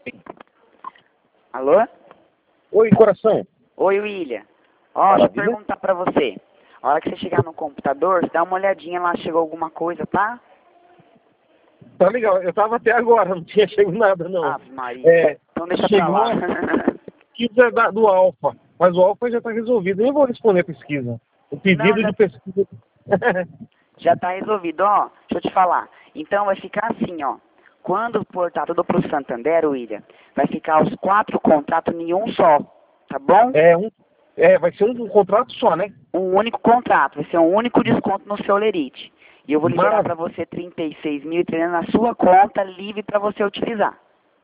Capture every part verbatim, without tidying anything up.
Alô? Oi, coração. Oi, William. Ó, deixa eu perguntar pra você. A hora que você chegar no computador, você dá uma olhadinha lá, chegou alguma coisa, tá? Tá legal. Eu tava até agora, não tinha chegado nada, não. Ave Maria. É, Então deixa pra chegou lá. a pesquisa da- do Alfa, mas o Alfa já tá resolvido. Eu nem vou responder a pesquisa. O pedido Não, já- de pesquisa... Já tá resolvido, ó. Deixa eu te falar. Então vai ficar assim, ó. Quando portar tudo pro Santander, William, vai ficar os quatro contratos em um só, tá bom? é, um, é, vai ser um, um contrato só, né? Um único contrato, vai ser um único desconto no seu Lerite. E eu vou liberar Maravilha. para você trinta e seis mil e trezentos na sua conta, livre para você utilizar,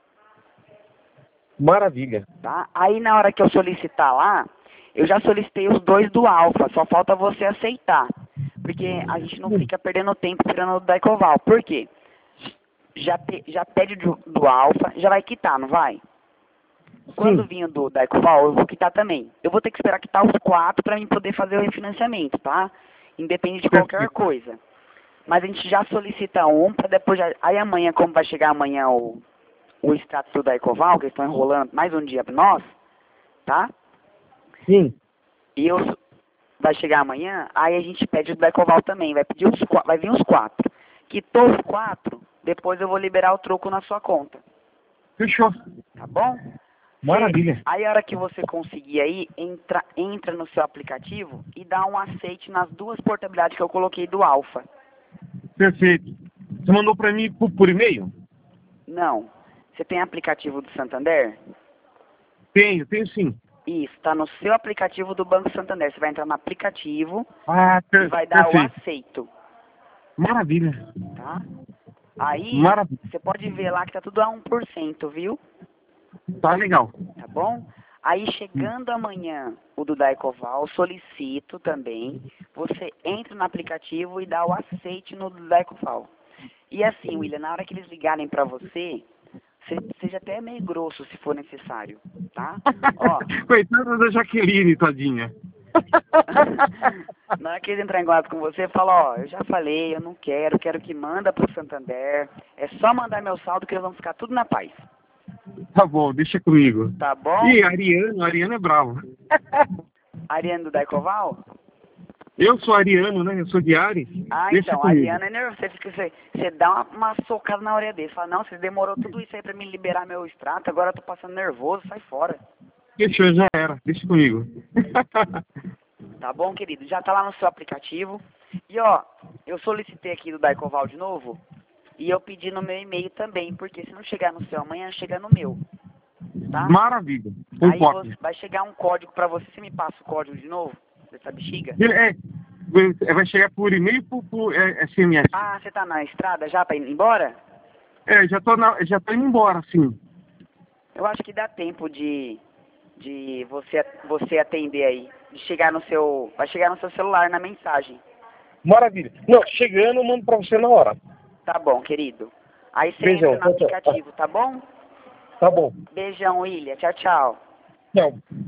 Maravilha. tá? Aí na hora que eu solicitar lá, eu já solicitei os dois do Alfa, só falta você aceitar. Porque a gente não fica perdendo tempo tirando o Daicoval. Por quê? Já, pe- já pede do, do Alfa, já vai quitar, não vai? Quando Sim. vir o do Daicoval, eu vou quitar também. Eu vou ter que esperar quitar os quatro para mim poder fazer o refinanciamento, tá? Independente de qualquer Perfeito. coisa. Mas a gente já solicita um para depois já... Aí amanhã, como vai chegar amanhã o, o extrato do Daicoval, que eles estão enrolando mais um dia para nós, tá? Sim. E eu... so- Vai chegar amanhã, aí a gente pede o Daicoval também. Vai pedir os qua- vai vir os quatro. Quitou os quatro, depois eu vou liberar o troco na sua conta. Fechou. Tá bom? Maravilha. Você- aí a hora que você conseguir aí, entra, entra no seu aplicativo e dá um aceite nas duas portabilidades que eu coloquei do Alfa. Perfeito. Você mandou pra mim por, por e-mail? Não. Você tem aplicativo do Santander? Tenho, tenho sim. Isso, está no seu aplicativo do Banco Santander. Você vai entrar no aplicativo Ah, e per vai dar o perfeito. aceito, Maravilha. tá? Aí, Maravilha. você pode ver lá que tá tudo a um por cento, viu? Tá legal. Tá bom? Aí chegando amanhã o do Daicoval, solicito também, você entra no aplicativo e dá o aceite no do Daicoval. E assim, William, na hora que eles ligarem pra você, você seja até meio grosso se for necessário, tá? Ó, Coitada da Jaqueline, tadinha. na hora que eles entrarem em contato com você, fala, ó, eu já falei, eu não quero, quero que manda pro Santander, é só mandar meu saldo que eles vão ficar tudo na paz, Tá bom, deixa comigo. tá bom? Ih, Ariano, Ariano é bravo. Ariane do Daicoval? Eu sou ariano, né? Eu sou de Ares. Ah, Deixa então, a comigo. Ariana é nervosa. Você, fica, você, você dá uma, uma socada na orelha dele. Fala, não, você demorou tudo isso aí pra me liberar meu extrato, agora eu tô passando nervoso, sai fora. Fechou, já era. Deixa comigo. Tá bom, querido? Já tá lá no seu aplicativo. E ó, eu solicitei aqui do Daicoval de novo. E eu pedi no meu e-mail também, porque se não chegar no seu amanhã, chega no meu. Tá? Maravilha. Aí Concordo. você, vai chegar um código pra você. Você me passa o código de novo? Dessa bexiga? É, é, vai chegar por e-mail ou por, por é, S M S? Ah, você tá na estrada já pra ir embora? É, já tô, na, já tô indo embora, sim. Eu acho que dá tempo de, de você, você atender aí. De chegar no seu. Vai chegar no seu celular na mensagem. Maravilha. Não, chegando eu mando pra você na hora. Tá bom, querido. Aí você Beijão. entra no Tchau, tchau. aplicativo, tá bom? Tá bom. Beijão, William. Tchau, tchau. Tchau.